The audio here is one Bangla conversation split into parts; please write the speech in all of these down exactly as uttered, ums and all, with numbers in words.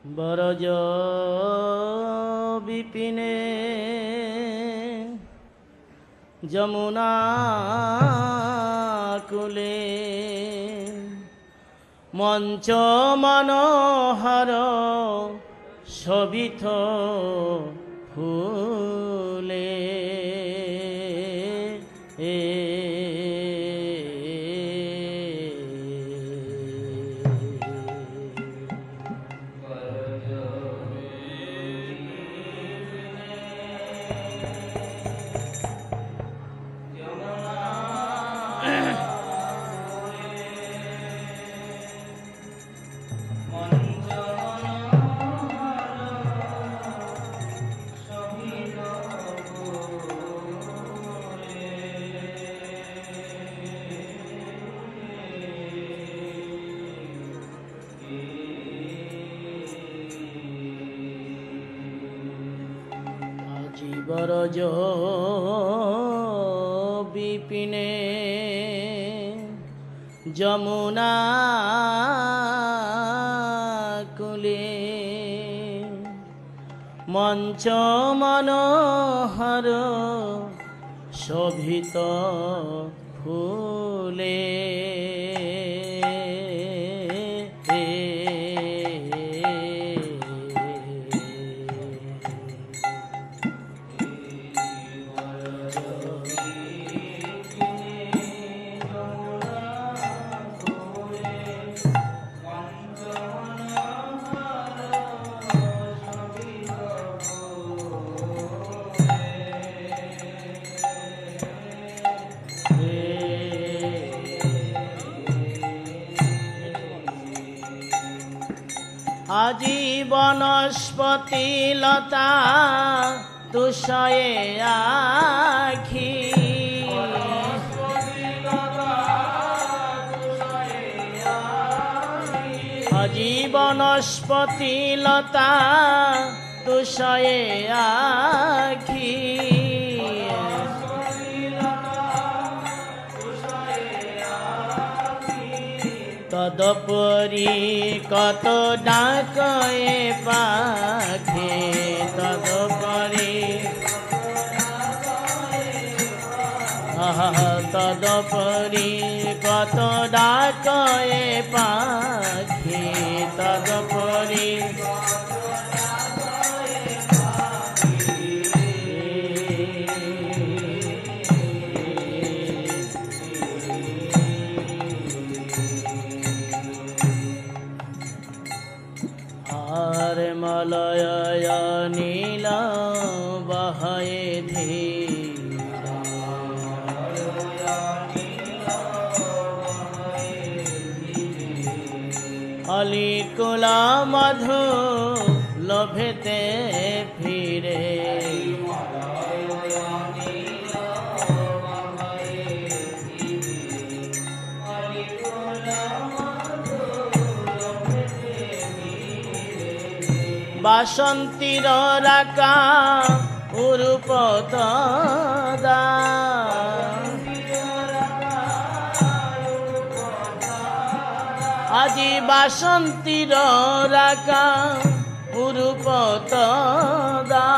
বরজ বিপিনে যমুনা কুলে মঞ্চ মনোহর শোভিত ফুলে বরজ বিপিনে যমুনা কুলে মঞ্চ মনোহর শোভিত ফুলে আজি বনস্পতি লতা তুষয়ে আখি আজি বনস্পতি লতা তুষয়ে আখি তদপরি কত ডাকয়ে পাখি তদপরি তদপরি কত ডাকয়ে পাখি তদপরি মলয় নীল বহয়ে ধীর অলিকুল মধু লোভেতে ফিরে বাসন্তীর রাকা উরূপতদা আজি বাসন্তীর রাকা উরূপতদা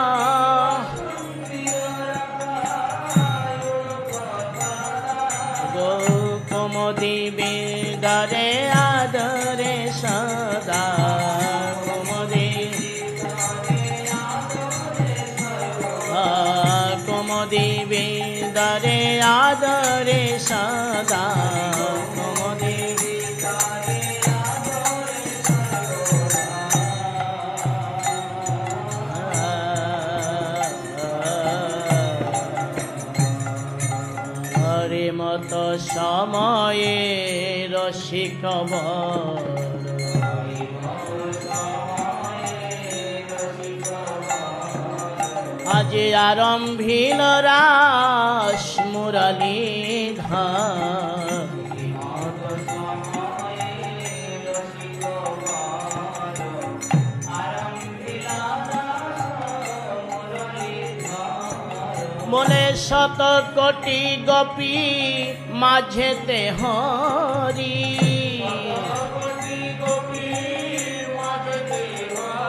গোকুমদি বেদরে আদরে সদা কুমুদি দরে আদরে সদা কুমুদি হরে মত সময়ে রসিক আজি আরম্ভিল রাস মুরলীধর মনে শত কোটি গোপী মাঝেতে হরি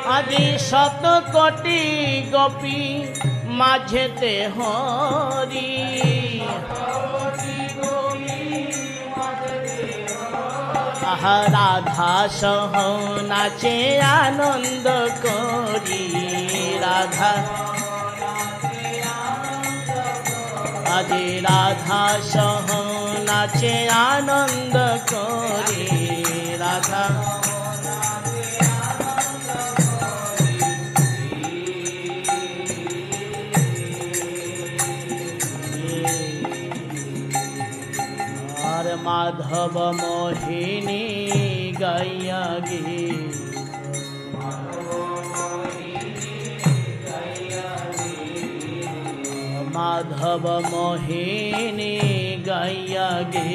আজি শত কোটি গোপী মাঝেতে হরি আহা রাধা সহ নাচে আনন্দ করি রাধা আজি রাধা সহ নাচে আনন্দ করি রাধা আর মাধব মোহিনী গাইয়া গে মাধব মোহিনী গাইয়া গে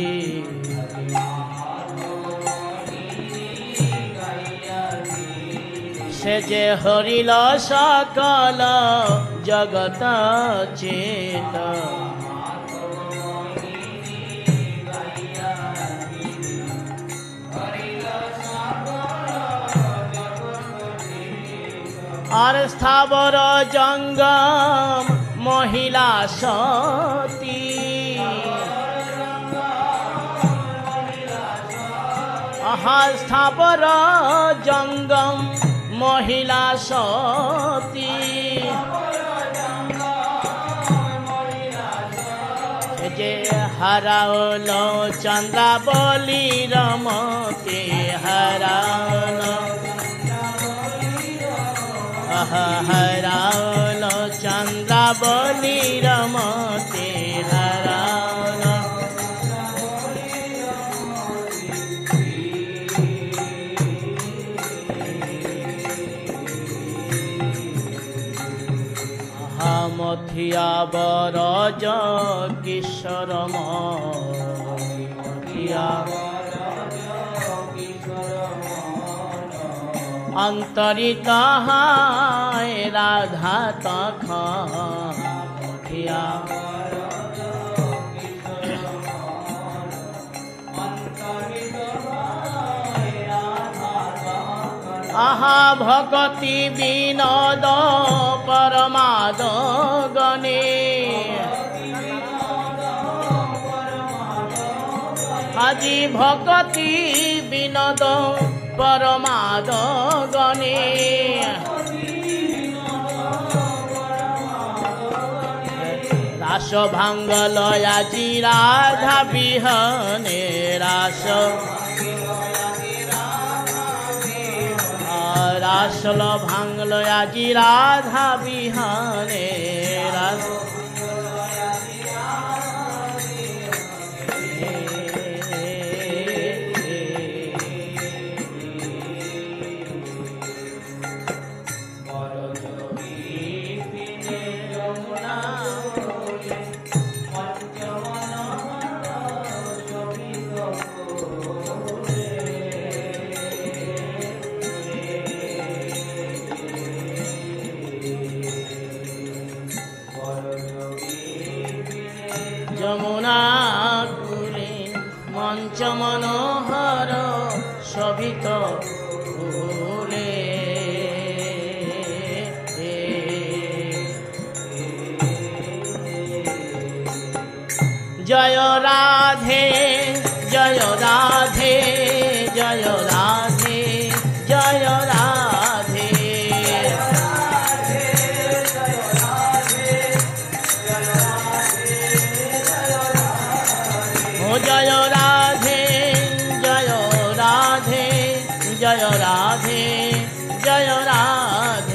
সে যে হরিল সকল জগত চেত আর স্থাবর জঙ্গম মহিলা সতী আহা স্থাবর জঙ্গম মহিলা সতী যে হারাওল চন্দ্রাবলী রমতে হারাওল হরাওল চন্দ্রাবলী রমতে হরাওল মথিয়া বরজ কিশোর মথিয়া অন্তরিত হায় রাধা তখিয়া আহা ভগতি বিনোদ পরমাদ গণে আজি ভগতি বিনোদ পরমাদ গণে রাস ভাঙ্গল আজি রাধা বিহনে রাস রাসল ভাঙ্গল আজি রাধা বিহনে রাস যমুনা কুলে মঞ্চ মনোহর শোভিত ফুলে জয় রাধে জয় রাধে জয় রাধে জয় রাধে জয় রাধে জয় রাধে জয় রাধে জয় রাধে